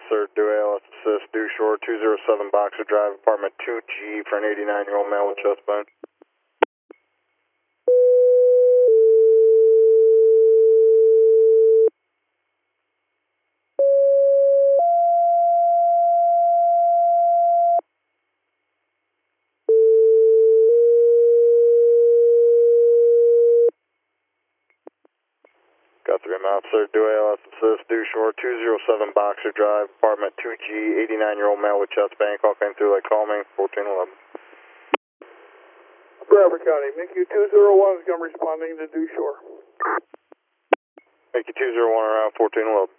Officer, Dewey LS Assist, Due Shore, 207 Boxer Drive, apartment 2G for an 89-year-old male with chest pain. Got the rim officer, Dewey LS Assist, Due Shore, 207 Boxer Drive, apartment 2G, 89-year-old male with chest pain. Call came through, call me, 1411. Bradford County, MICU 201 is going to be responding to Due Shore. Make you 201 around 1411.